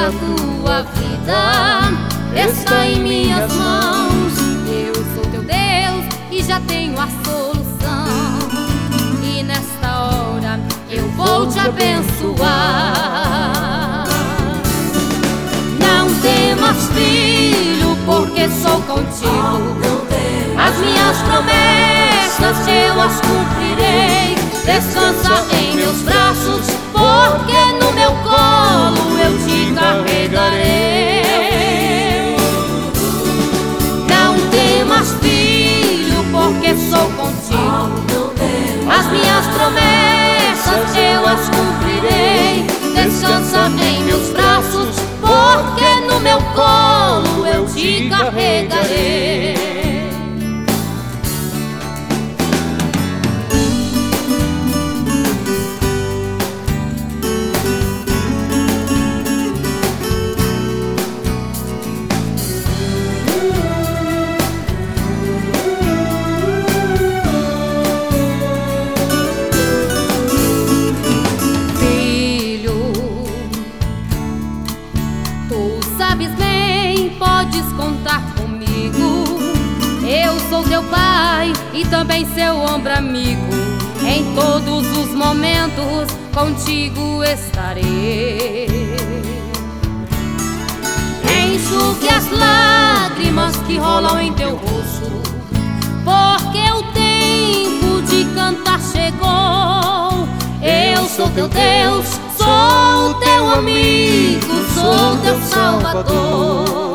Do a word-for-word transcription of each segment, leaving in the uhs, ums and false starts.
a tua vida está em minhas mãos. Eu sou teu Deus e já tenho a solução. E nesta hora eu vou te abençoar. Não temas, filho, porque sou contigo. As minhas promessas eu as cumprirei. Descansa em meus braços, porque no meu colo eu te carregarei. Não temas, filho, porque sou contigo. As minhas promessas eu as cumprirei. Descansa em meus braços, porque no meu colo eu te carregarei. Sabes bem, podes contar comigo. Eu sou teu pai e também seu ombro amigo. Em todos os momentos contigo estarei. Enxugue as lágrimas que rolam em teu rosto, porque o tempo de cantar chegou. Eu sou teu Deus, sou teu amigo, sou teu Salvador.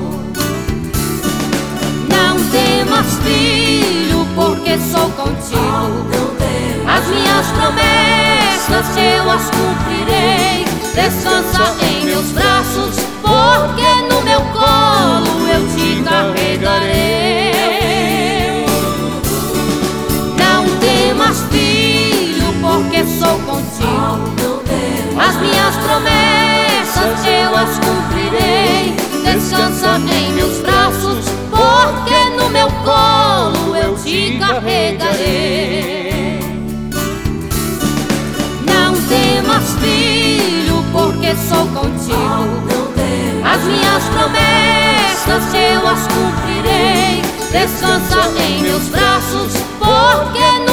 Não temas, filho, porque sou contigo. As minhas promessas eu as cumprirei. Descansa em meus braços, porque no meu colo eu te carregarei. Não temas, filho, porque sou contigo. As minhas promessas eu as cumprirei. Descansa em meus braços, porque no meu colo eu te carregarei. Não temas, filho, porque sou contigo. As minhas promessas eu as cumprirei. Descansa em meus braços, porque